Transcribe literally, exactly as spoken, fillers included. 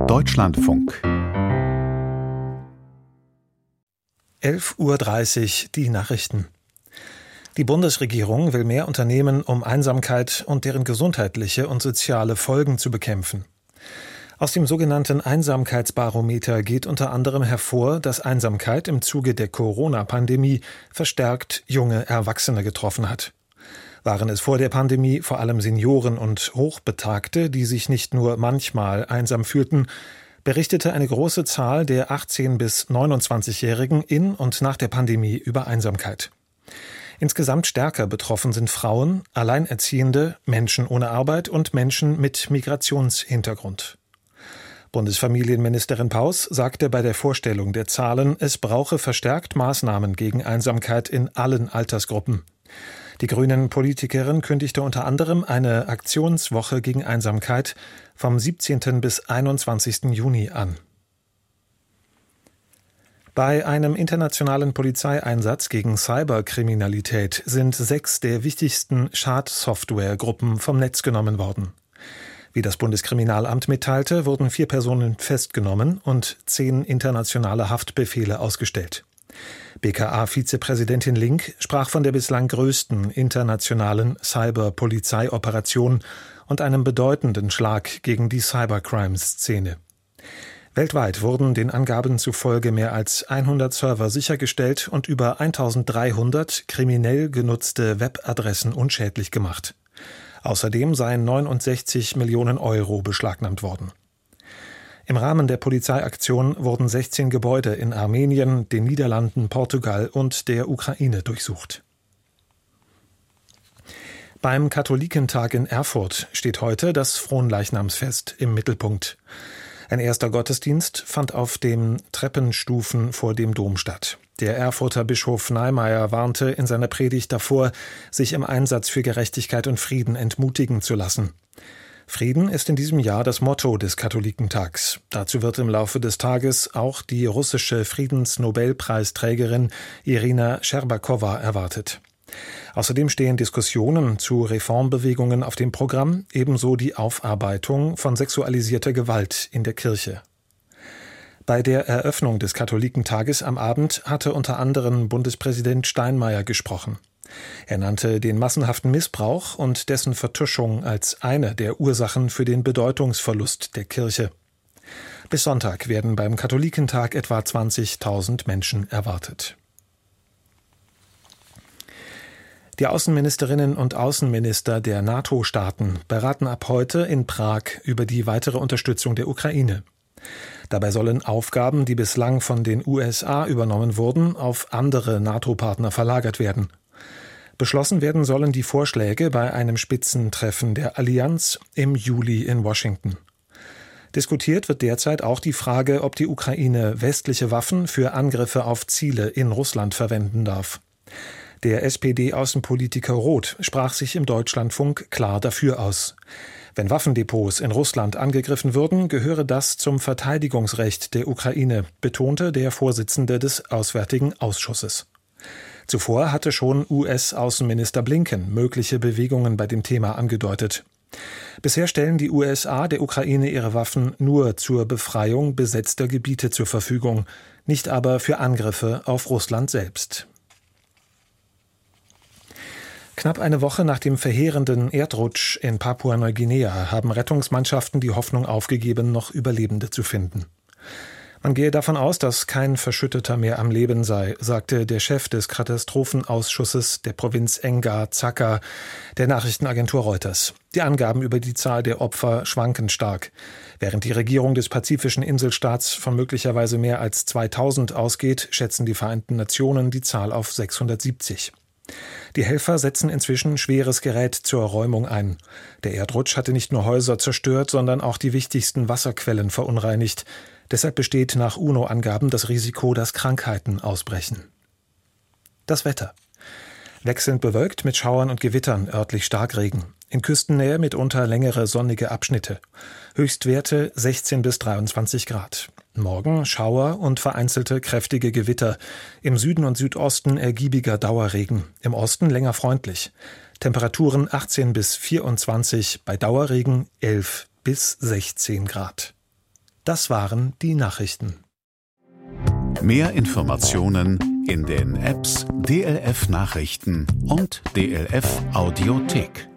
Deutschlandfunk. elf Uhr dreißig, die Nachrichten. Die Bundesregierung will mehr unternehmen, um Einsamkeit und deren gesundheitliche und soziale Folgen zu bekämpfen. Aus dem sogenannten Einsamkeitsbarometer geht unter anderem hervor, dass Einsamkeit im Zuge der Corona-Pandemie verstärkt junge Erwachsene getroffen hat. Waren es vor der Pandemie vor allem Senioren und Hochbetagte, die sich nicht nur manchmal einsam fühlten, berichtete eine große Zahl der achtzehn- bis neunundzwanzigjährigen in und nach der Pandemie über Einsamkeit. Insgesamt stärker betroffen sind Frauen, Alleinerziehende, Menschen ohne Arbeit und Menschen mit Migrationshintergrund. Bundesfamilienministerin Paus sagte bei der Vorstellung der Zahlen, es brauche verstärkt Maßnahmen gegen Einsamkeit in allen Altersgruppen. Die Grünen-Politikerin kündigte unter anderem eine Aktionswoche gegen Einsamkeit vom siebzehnten bis einundzwanzigsten Juni an. Bei einem internationalen Polizeieinsatz gegen Cyberkriminalität sind sechs der wichtigsten Schadsoftwaregruppen vom Netz genommen worden. Wie das Bundeskriminalamt mitteilte, wurden vier Personen festgenommen und zehn internationale Haftbefehle ausgestellt. B K A-Vizepräsidentin Link sprach von der bislang größten internationalen Cyber-Polizeioperation und einem bedeutenden Schlag gegen die Cybercrime-Szene. Weltweit wurden den Angaben zufolge mehr als hundert Server sichergestellt und über eintausenddreihundert kriminell genutzte Webadressen unschädlich gemacht. Außerdem seien neunundsechzig Millionen Euro beschlagnahmt worden. Im Rahmen der Polizeiaktion wurden sechzehn Gebäude in Armenien, den Niederlanden, Portugal und der Ukraine durchsucht. Beim Katholikentag in Erfurt steht heute das Fronleichnamsfest im Mittelpunkt. Ein erster Gottesdienst fand auf den Treppenstufen vor dem Dom statt. Der Erfurter Bischof Neimeyer warnte in seiner Predigt davor, sich im Einsatz für Gerechtigkeit und Frieden entmutigen zu lassen. Frieden ist in diesem Jahr das Motto des Katholikentags. Dazu wird im Laufe des Tages auch die russische Friedensnobelpreisträgerin Irina Scherbakowa erwartet. Außerdem stehen Diskussionen zu Reformbewegungen auf dem Programm, ebenso die Aufarbeitung von sexualisierter Gewalt in der Kirche. Bei der Eröffnung des Katholikentages am Abend hatte unter anderem Bundespräsident Steinmeier gesprochen. Er nannte den massenhaften Missbrauch und dessen Vertuschung als eine der Ursachen für den Bedeutungsverlust der Kirche. Bis Sonntag werden beim Katholikentag etwa zwanzigtausend Menschen erwartet. Die Außenministerinnen und Außenminister der NATO-Staaten beraten ab heute in Prag über die weitere Unterstützung der Ukraine. Dabei sollen Aufgaben, die bislang von den U S A übernommen wurden, auf andere NATO-Partner verlagert werden. Beschlossen werden sollen die Vorschläge bei einem Spitzentreffen der Allianz im Juli in Washington. Diskutiert wird derzeit auch die Frage, ob die Ukraine westliche Waffen für Angriffe auf Ziele in Russland verwenden darf. Der S P D-Außenpolitiker Roth sprach sich im Deutschlandfunk klar dafür aus. Wenn Waffendepots in Russland angegriffen würden, gehöre das zum Verteidigungsrecht der Ukraine, betonte der Vorsitzende des Auswärtigen Ausschusses. Zuvor hatte schon U S-Außenminister Blinken mögliche Bewegungen bei dem Thema angedeutet. Bisher stellen die U S A der Ukraine ihre Waffen nur zur Befreiung besetzter Gebiete zur Verfügung, nicht aber für Angriffe auf Russland selbst. Knapp eine Woche nach dem verheerenden Erdrutsch in Papua-Neuguinea haben Rettungsmannschaften die Hoffnung aufgegeben, noch Überlebende zu finden. Man gehe davon aus, dass kein Verschütteter mehr am Leben sei, sagte der Chef des Katastrophenausschusses der Provinz Enga Zaka der Nachrichtenagentur Reuters. Die Angaben über die Zahl der Opfer schwanken stark. Während die Regierung des pazifischen Inselstaats von möglicherweise mehr als zweitausend ausgeht, schätzen die Vereinten Nationen die Zahl auf sechshundertsiebzig. Die Helfer setzen inzwischen schweres Gerät zur Räumung ein. Der Erdrutsch hatte nicht nur Häuser zerstört, sondern auch die wichtigsten Wasserquellen verunreinigt. Deshalb besteht nach U N O-Angaben das Risiko, dass Krankheiten ausbrechen. Das Wetter. Wechselnd bewölkt mit Schauern und Gewittern, örtlich Starkregen. In Küstennähe mitunter längere sonnige Abschnitte. Höchstwerte sechzehn bis dreiundzwanzig Grad. Morgen Schauer und vereinzelte kräftige Gewitter. Im Süden und Südosten ergiebiger Dauerregen. Im Osten länger freundlich. Temperaturen achtzehn bis vierundzwanzig, bei Dauerregen elf bis sechzehn Grad. Das waren die Nachrichten. Mehr Informationen in den Apps D L F Nachrichten und D L F Audiothek.